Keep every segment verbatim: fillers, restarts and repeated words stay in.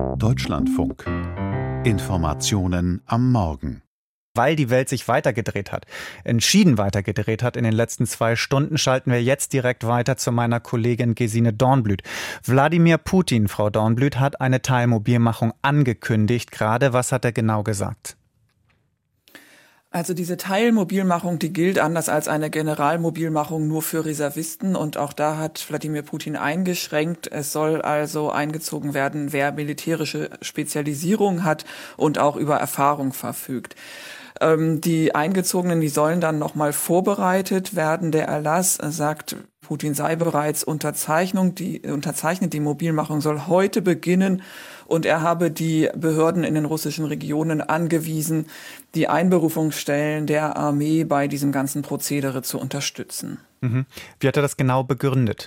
Deutschlandfunk. Informationen am Morgen. Weil die Welt sich weitergedreht hat, entschieden weitergedreht hat in den letzten zwei Stunden, schalten wir jetzt direkt weiter zu meiner Kollegin Gesine Dornblüt. Wladimir Putin, Frau Dornblüt, hat eine Teilmobilmachung angekündigt. Gerade, was hat er genau gesagt? Also diese Teilmobilmachung, die gilt anders als eine Generalmobilmachung nur für Reservisten. Und auch da hat Wladimir Putin eingeschränkt. Es soll also eingezogen werden, wer militärische Spezialisierung hat und auch über Erfahrung verfügt. Ähm, die Eingezogenen, die sollen dann nochmal vorbereitet werden. Der Erlass sagt, Putin sei bereits Unterzeichnung, die, unterzeichnet. Die Mobilmachung soll heute beginnen. Und er habe die Behörden in den russischen Regionen angewiesen, die Einberufungsstellen der Armee bei diesem ganzen Prozedere zu unterstützen. Mhm. Wie hat er das genau begründet?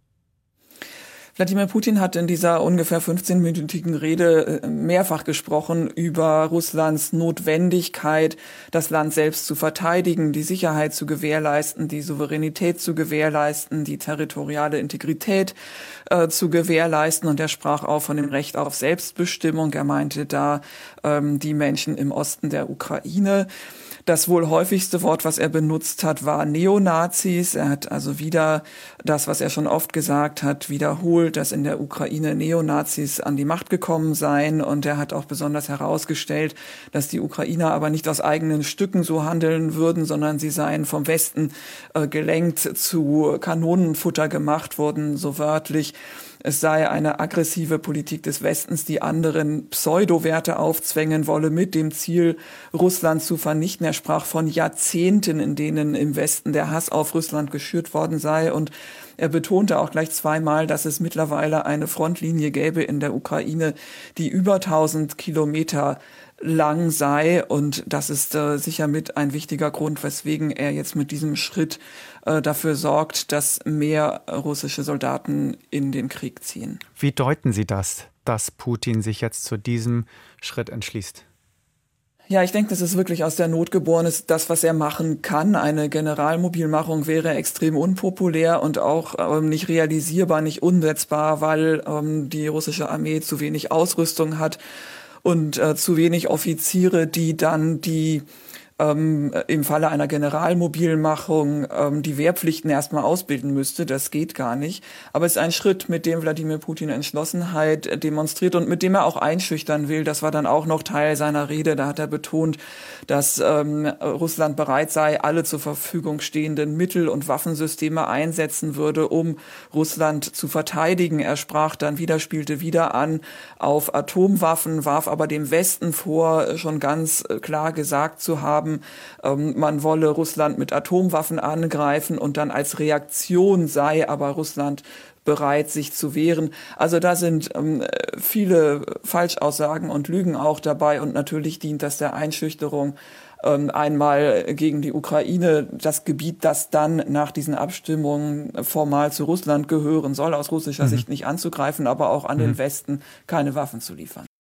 Wladimir Putin hat in dieser ungefähr fünfzehnminütigen Rede mehrfach gesprochen über Russlands Notwendigkeit, das Land selbst zu verteidigen, die Sicherheit zu gewährleisten, die Souveränität zu gewährleisten, die territoriale Integrität äh, zu gewährleisten. Und er sprach auch von dem Recht auf Selbstbestimmung. Er meinte da ähm, die Menschen im Osten der Ukraine. Das wohl häufigste Wort, was er benutzt hat, war Neonazis. Er hat also wieder das, was er schon oft gesagt hat, wiederholt, dass in der Ukraine Neonazis an die Macht gekommen seien. Und er hat auch besonders herausgestellt, dass die Ukrainer aber nicht aus eigenen Stücken so handeln würden, sondern sie seien vom Westen äh, gelenkt zu Kanonenfutter gemacht worden, so wörtlich. Es sei eine aggressive Politik des Westens, die anderen Pseudo-Werte aufzwängen wolle, mit dem Ziel, Russland zu vernichten. Er sprach von Jahrzehnten, in denen im Westen der Hass auf Russland geschürt worden sei. Und er betonte auch gleich zweimal, dass es mittlerweile eine Frontlinie gäbe in der Ukraine, die über tausend Kilometer lang sei. Und das ist äh, sicher mit ein wichtiger Grund, weswegen er jetzt mit diesem Schritt äh, dafür sorgt, dass mehr russische Soldaten in den Krieg ziehen. Wie deuten Sie das, dass Putin sich jetzt zu diesem Schritt entschließt? Ja, ich denke, das ist wirklich aus der Not geboren, ist das, was er machen kann. Eine Generalmobilmachung wäre extrem unpopulär und auch ähm, nicht realisierbar, nicht umsetzbar, weil ähm, die russische Armee zu wenig Ausrüstung hat und äh, zu wenig Offiziere, die dann die ähm, im Falle einer Generalmobilmachung ähm, die Wehrpflichten erstmal ausbilden müsste. Das geht gar nicht. Aber es ist ein Schritt, mit dem Wladimir Putin Entschlossenheit demonstriert und mit dem er auch einschüchtern will. Das war dann auch noch Teil seiner Rede. Da hat er betont, dass ähm, Russland bereit sei, alle zur Verfügung stehenden Mittel und Waffensysteme einsetzen würde, um Russland zu verteidigen. Er sprach dann wieder, spielte wieder an auf Atomwaffen, warf aber dem Westen vor, schon ganz klar gesagt zu haben, man wolle Russland mit Atomwaffen angreifen und dann als Reaktion sei aber Russland bereit, sich zu wehren. Also da sind ähm, viele Falschaussagen und Lügen auch dabei und natürlich dient das der Einschüchterung ähm, einmal gegen die Ukraine, das Gebiet, das dann nach diesen Abstimmungen formal zu Russland gehören soll, aus russischer mhm. Sicht nicht anzugreifen, aber auch an mhm. den Westen keine Waffen zu liefern.